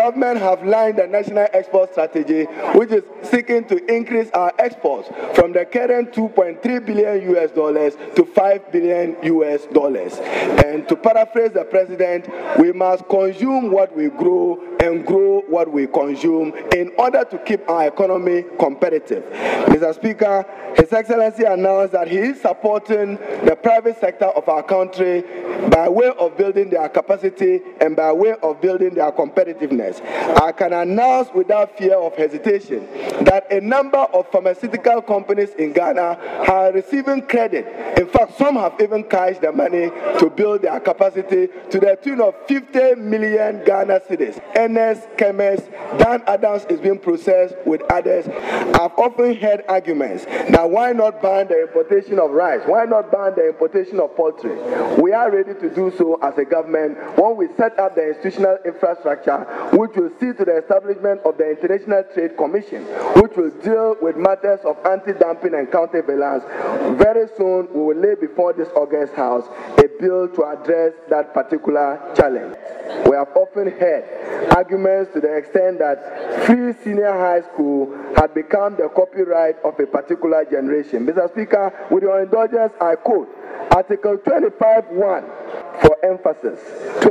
government have lined the national export strategy, which is seeking to increase our exports from the current $2.3 billion to $5 billion. And to paraphrase the president, we must consume what we grow and grow what we consume in order to keep our economy competitive. Mr. Speaker, His Excellency announced that he is supporting the private sector of our country by way of building their capacity and by way of building their competitiveness. I can announce without fear of hesitation that a number of pharmaceutical companies in Ghana are receiving credit. In fact, some have even cashed the money to build their capacity to the tune of 50 million Ghana cedis. NS Chemist, Dan Adams is being processed with others. I've often heard arguments that why not ban the importation of rice? Why not ban the importation of poultry? We are ready to do so as a government when we set up the institutional infrastructure which will see to the establishment of the International Trade Commission, which will deal with matters of anti-dumping and counterbalance. Very soon we will lay before this August House a bill to address that particular challenge. We have often heard arguments to the extent that free senior high school had become the copyright of a particular generation. Mr. Speaker, with your indulgence, I quote Article 25(1) for emphasis,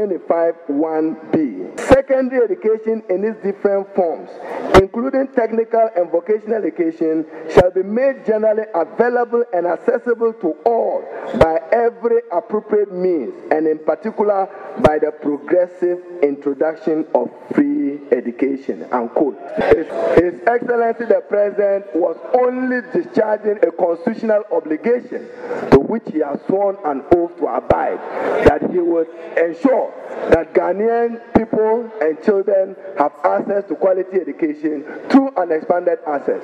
25(1)(b). Secondary education in its different forms, including technical and vocational education, shall be made generally available and accessible to all by every appropriate means, and in particular by the progressive introduction of free education, unquote. His Excellency the President was only discharging a constitutional obligation to which he has sworn an oath to abide, that he would ensure that Ghanaian people and children have access to quality education through an expanded access.